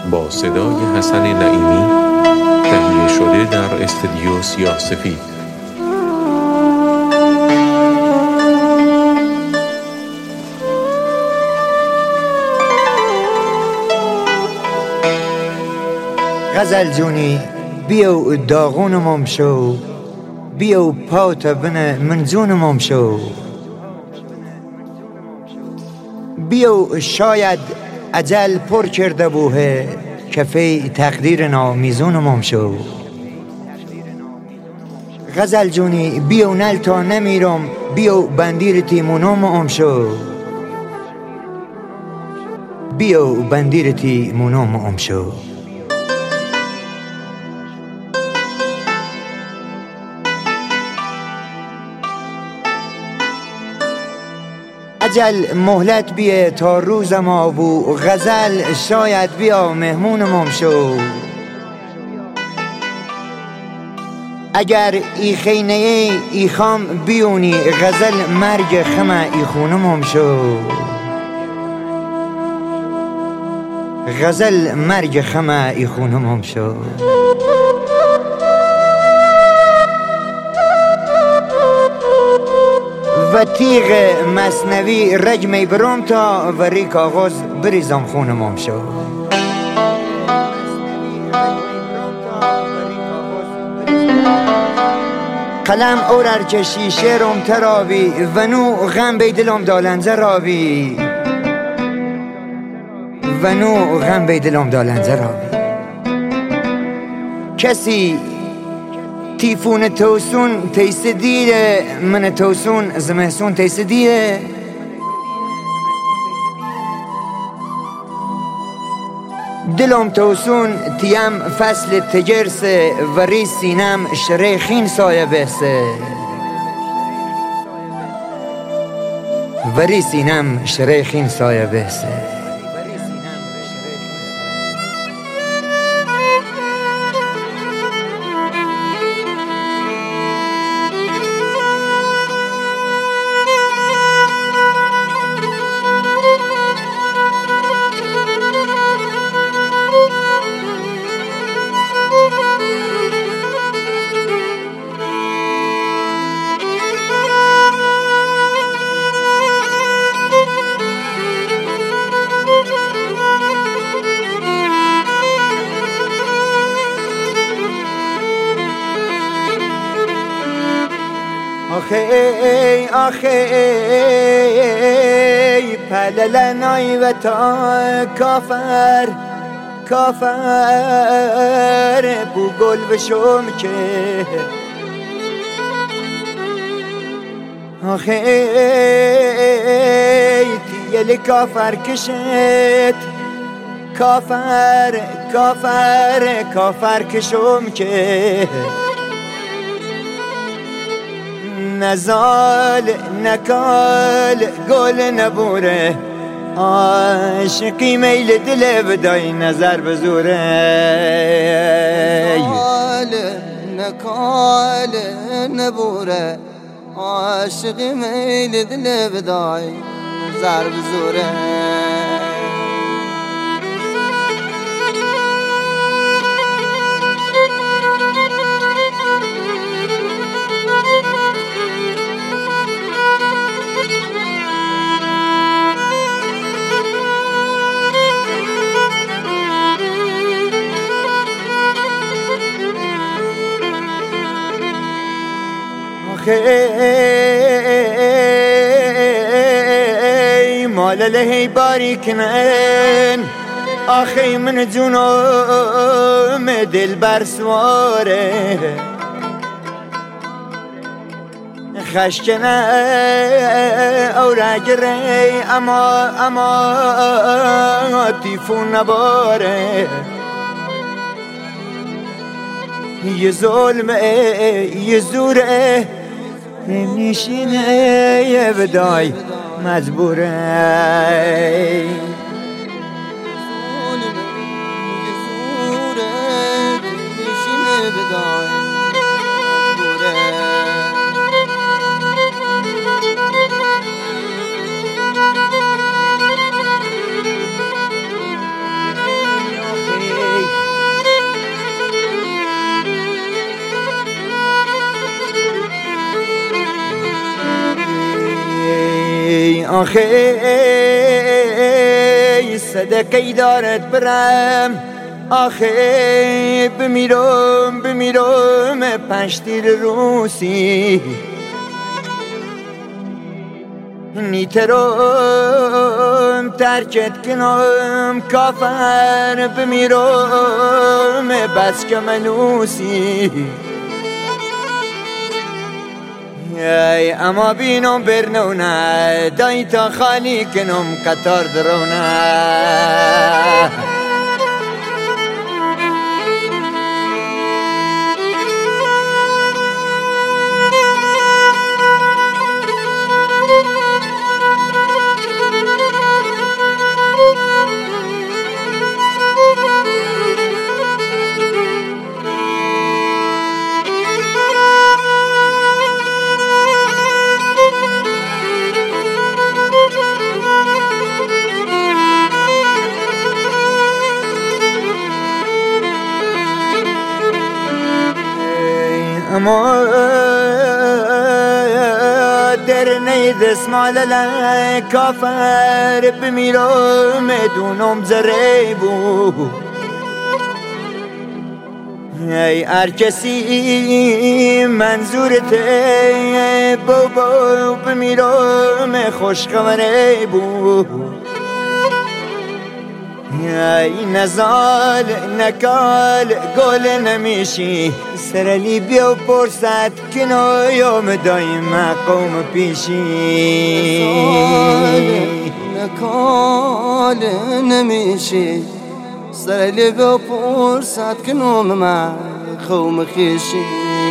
با صدای حسن نعیمی تهیه شده در استودیو سیاه‌سفید. غزل جونی بیو داغونمم شو، بیو پاوت بنه منزونمم شو، بیو شاید اجل پر کرده بوه کفی تقدیر نامیزونمم شو. غزل جونی بیو نل تا نمیرم، بیو بندیر تیمونم شو، بیو بندیر تیمونم شو. اجل مهلت بیه تا روز ما بو، غزل شاید بیا مهمونمم شو. اگر ای خینه ای خام بیونی، غزل مرگ خمه ای خونمم شو، غزل مرگ خمه ای خونمم شو. و تیغ مصنوی رجمی برام تا وری کاغذ بریزم خونمم شو. قلم اورر کشی شعرم ترابی، ونو غم بی دلم دالنزه رابی، ونو غم بی دلم دالنزه رابی. کسی تیفون توسون تیس دیره، من توسون زمهسون تیس دیره. دلم توسون تیم فصل تجرسه، وری سینم شریخین سایه بسه، وری سینم شریخین سایه بسه. آخی آخی پللنای و تا کافر کافر بو گل بشم که. آخی تیل کافر کشت، کافر کافر کافر کشم که. نزال نکال گل نبوره، عاشقی میل دل بدای نظر بزوره. نزال نکال نبوره، عاشقی میل دل بدای نظر بزوره. آخی مال لهی باریکنن، آخی من جونم دل برسواره. خشکنه او رگره اما تیفون نباره. یه ظلمه یه زوره نشینه یه بدای مجبوره. آخه صدقی دارد برم، آخه بمیرم پشتیر روسی، نیترم ترکت کنم کافر، بمیرم بس که ملوسی. اما بینم برنونه دای تا خالی کنم قطار درونه. اما در نید اسمال کافر، بمیرم دونم زریبو. ای هر کسی منظورته بابا، بمیرم خوشخبره بو. ای نزال نکال گل نمیشی، سرلی بیا پرسد کنو یوم دایم قوم پیشی. نکال نمیشی، سرلی بیا پرسد کنو من قوم خیشی.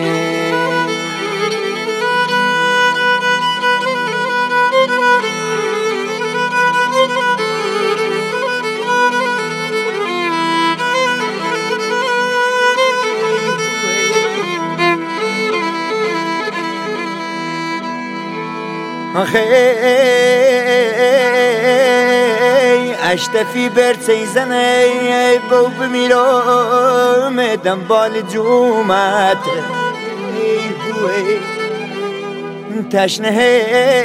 آخه اشتفی برچه زنه بو بمیرم دنبال جومت. تشنه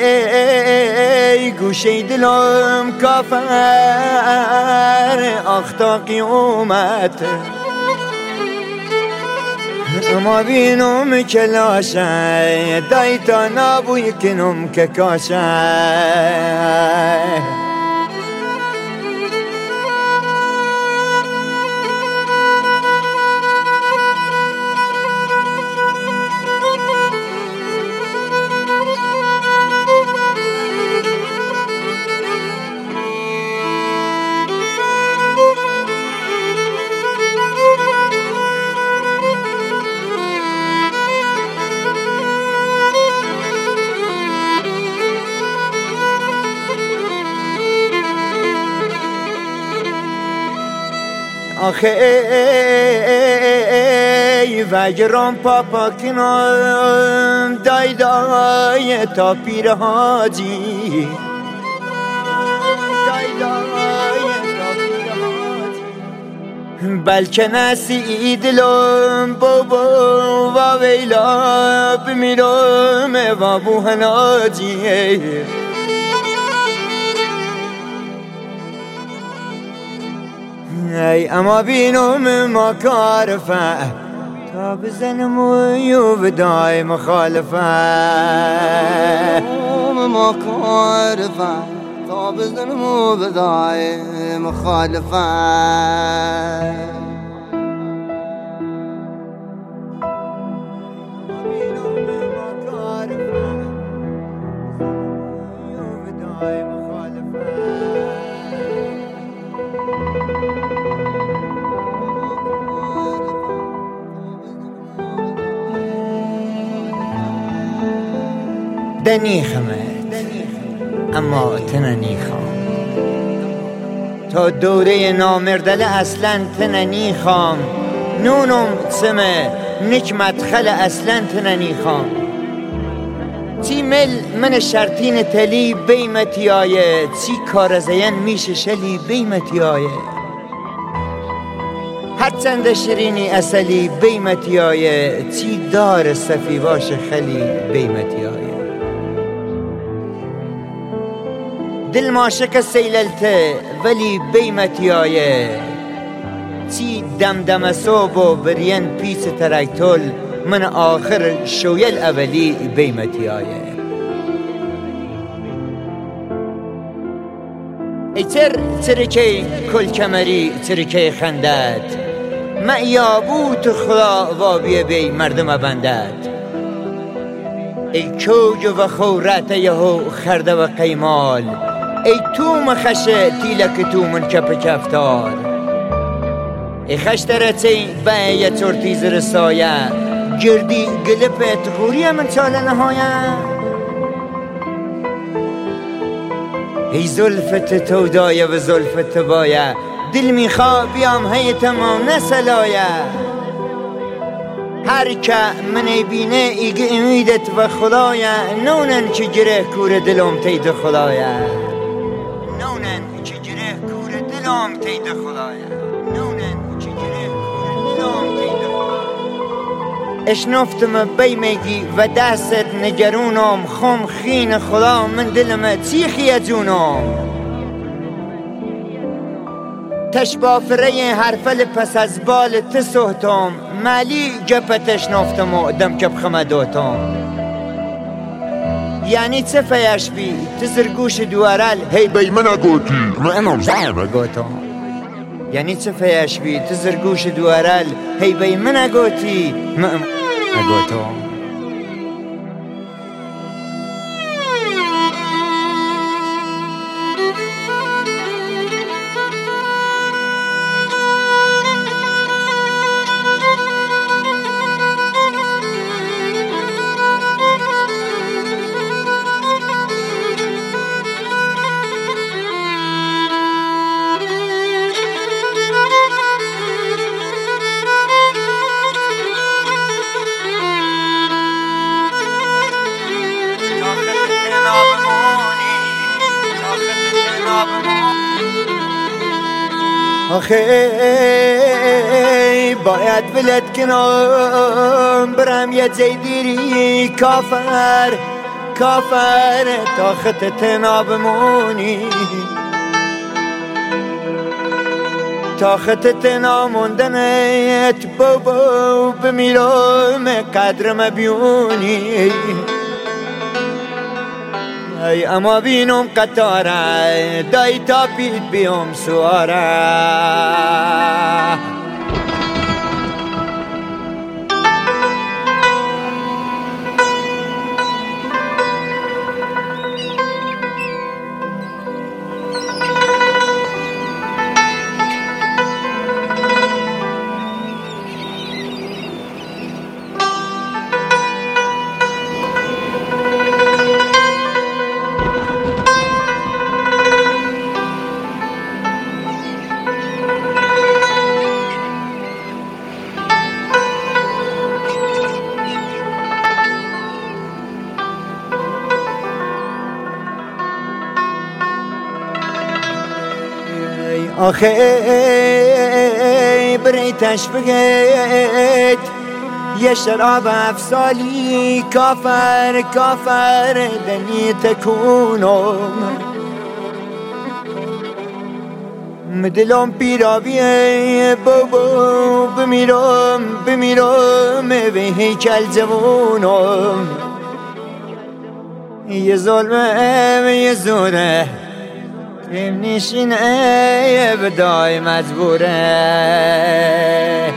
گوشه دلم کافر، آختا قیومت. اما بینم که لاشه دای تا نابوی کنم که کاشه. آخه وگرام پاپا کنم دای دای تا پیر حاجی. بلکه نسی دلم بابا و ویلا، بمیرم و بوهناجی. ای اما بینم ما کارفه تا بزنم و یو بدای مخالفه. ما کارفه تا بزنم و بدای مخالفه. دنی خمت اما تننی خام، تا دوره نامردل اصلا تننی خام. نونم سمه نکمت خل اصلا تننی خام. تی مل من شرطین تلی بیمتی آیه، تی کارزین میشه شلی بیمتی آیه. حدسند شیرینی اصلی بیمتی آیه، تی دار صفی باش خلی بیمتی آیه. دل ماشق سیللته ولی بیمتیایه چی دمدم صوب و برین پیس ترکتول من آخر شویل اولی بیمتیایه ای ترکی کل کمری ترکی خندد معیابوت خدا وابیه بی مردم بندد ای کوج و خورت یهو خرده و قیمال ای تو مخشه تیلک تو من کپ کفتار ای خشترتی بایه تورتیز رسایه گردی گلپت غوری من چاله نهایه ای زلفت تو دایه و زلفت بایه دل میخوا بیام هی تمام نسلایه هر که منی بینه ایگ امیدت و خدایه نونن چه گره کور دلم تید خدایه نونن چه گره کور دلم تید خدایه نونن چه گره کور دلم تید خدایه اشنفتم بیمگی و دستت نگرونم خم خین خدا من دلم تیخی جونم تشبافره حرفل پس از بال تسوتم مالی گپتش نفتم و دم کب خمدوتم یعنی چه فیش بی تزرگوش دوارل هی بی منو گوتی منم زعب گوتم یعنی چه فیش بی تزرگوش دوارل هی بی منو گوتی منم گوتم آخه باید ولد کنم برم یه جیدیری کافر کافر تا خطت نابمونی تا خطت ناموندنت بابا بمیرم قدرم بیونی ای اما بینم قطاره دای تا پید بیام سواره آخه بریتش بگید یه شراب افسالی کافر کافر دنی تکونم مدلم پیراویه بابا بمیرم بمیرم به هیکل جوونم یه ظلمه یه زوره تیم نیشینه بدای مجبوره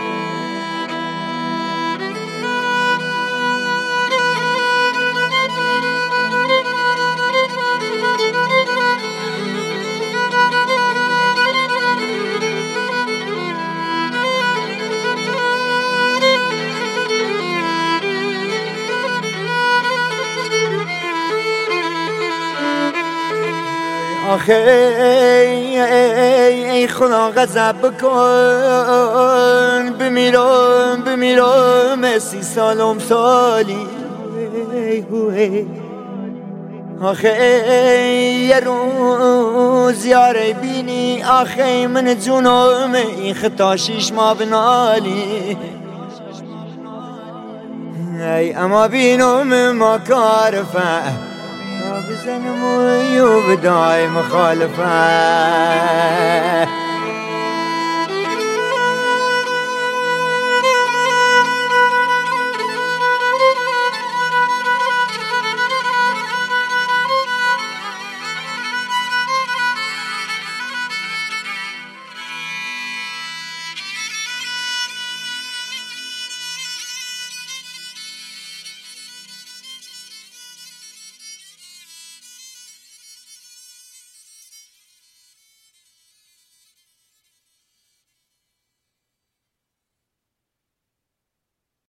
آخه ای خدا غضب بکن بمیرم بمیرم 30 سالم سالی آخه یه روز یاره بینی آخه من جونم این خطا 6 ماه بنالی ای اما بینم ما کار بزنم و بدای مخالفت